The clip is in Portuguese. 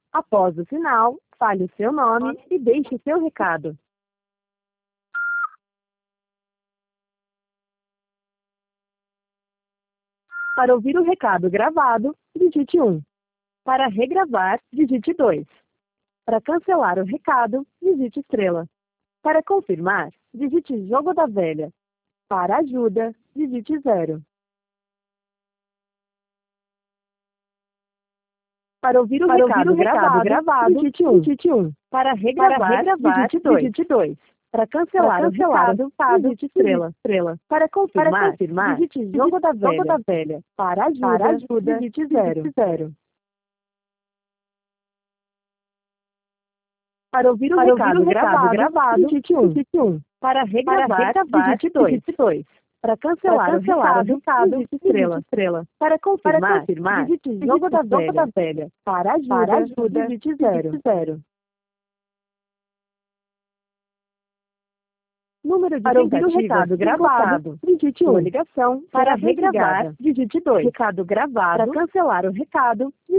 Após o sinal, fale o seu nome e deixe o seu recado. Para ouvir o recado gravado, digite 1. Para regravar, digite 2. Para cancelar o recado, digite estrela. Para confirmar, digite jogo da velha. Para ajuda, digite 0. Para ouvir o recado gravado, digite 1. Para regravar, digite 2. Para cancelar o recado, digite estrela. Para confirmar, digite jogo da velha. Para ajuda, digite 0. Para ouvir o recado gravado, digite 1. Para regravar, digite 2. Para cancelar o recado, digite estrela. Para confirmar, digite jogo da velha. Para ajuda, digite 0. Número de para ouvir o recado gravado, digite 1. Ligação. Para regravar, digite 2. Recado gravado. Para cancelar o recado,